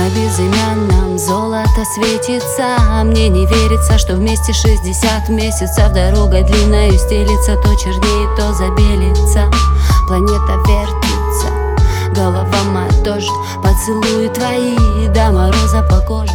на безымянном золото светится. Мне не верится, что вместе 60 месяцев. Дорога длинная стелится, то чернеет, то забелится. Планета вертится, голова моя тоже. Поцелуи твои до мороза по коже.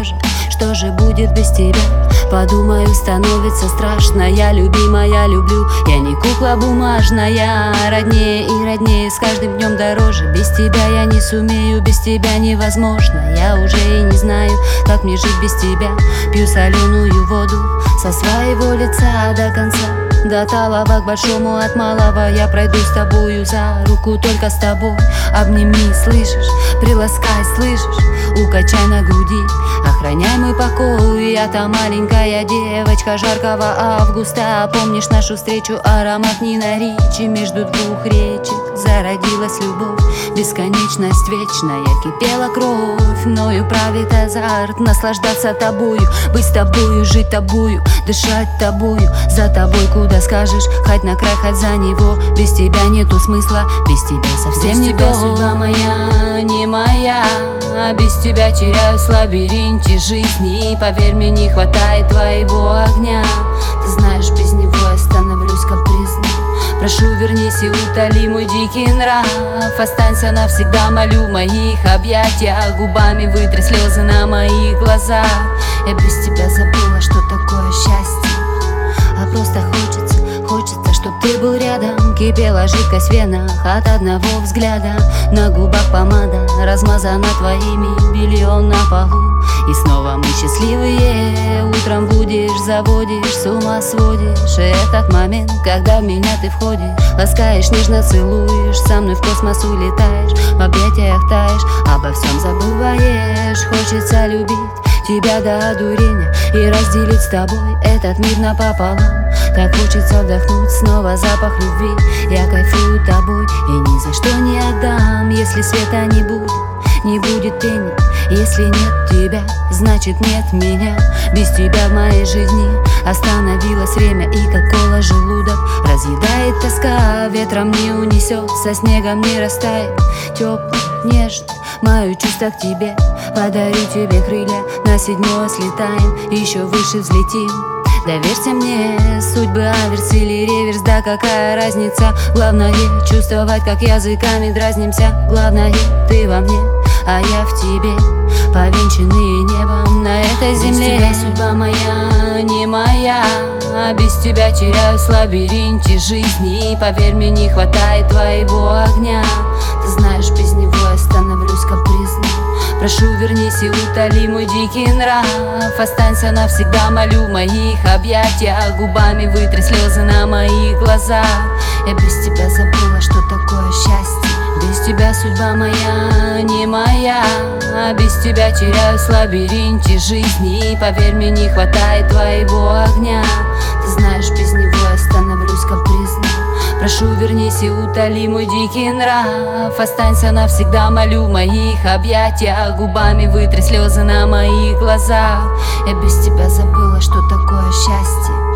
Что же будет без тебя? Подумаю, становится страшно. Я любимая, люблю, я не кукла бумажная. Роднее и роднее, с каждым днем дороже. Без тебя я не сумею, без тебя невозможно. Я уже и не знаю, как мне жить без тебя. Пью соленую воду со своего лица до конца, до талого к большому, от малого. Я пройду с тобою за руку, только с тобой. Обними, слышишь, приласкай, слышишь, укачай на груди. Охраняй мой покой, я та маленькая девочка жаркого августа. Помнишь нашу встречу, аромат Нина Ричи? Между двух речек зародилась любовь, бесконечность вечная. Кипела кровь, мною правит азарт. Наслаждаться тобою, быть с тобою, жить тобою, дышать тобою, за тобой куда скажешь, хоть на край, хоть за него. Без тебя нету смысла, без тебя совсем не то. Судьба моя, не моя, без тебя теряюсь в лабиринте жизни. И поверь мне, не хватает твоего огня. Ты знаешь, без него я становлюсь капризной. Прошу, вернись и утоли мой дикий нрав. Останься навсегда, молю, в моих объятиях. Губами вытри слезы на моих глазах. Я без тебя забыла, что такое счастье. А просто хочется, чтоб ты был рядом. Кипела жидкость в венах от одного взгляда. На губах помада размазана твоими, бельем на полу. И снова мы счастливые. Утром будешь, заводишь, с ума сводишь. И этот момент, когда в меня ты входишь, ласкаешь, нежно целуешь, со мной в космос улетаешь, в объятиях таешь, обо всем забываешь. Хочется любить тебя до одурения и разделить с тобой этот мир напополам. Так хочется вдохнуть снова запах любви. Я кайфую тобой и ни за что не отдам. Если света не будет пения. Если нет тебя, значит нет меня. Без тебя в моей жизни остановилось время. И как кола желудок разъедает тоска. Ветром не унесет, со снегом не растает. Теплый, нежный, мое чувство к тебе. Подарю тебе крылья, на 7-е слетаем, еще выше взлетим. Доверься мне, судьбы аверс или реверс, да какая разница. Главное чувствовать, как языками дразнимся. Главное, ты во мне, а я в тебе, повенчанные небом на этой земле. Без тебя судьба моя, не моя, без тебя теряюсь в лабиринте жизни. И поверь мне, не хватает твоего огня. Ты знаешь, без него я становлюсь капризной. Прошу, вернись и утоли мой дикий нрав. Останься навсегда, молю, в моих объятиях. Губами вытри слезы на моих глазах. Я без тебя забыла, что такое счастье. Без тебя судьба моя, не моя, без тебя теряюсь в лабиринте жизни. И поверь мне, не хватает твоего огня. Ты знаешь, без него я становлюсь капризной. Прошу, вернись и утоли мой дикий нрав. Останься навсегда, молю, в моих объятиях. Губами вытри слезы на моих глазах. Я без тебя забыла, что такое счастье.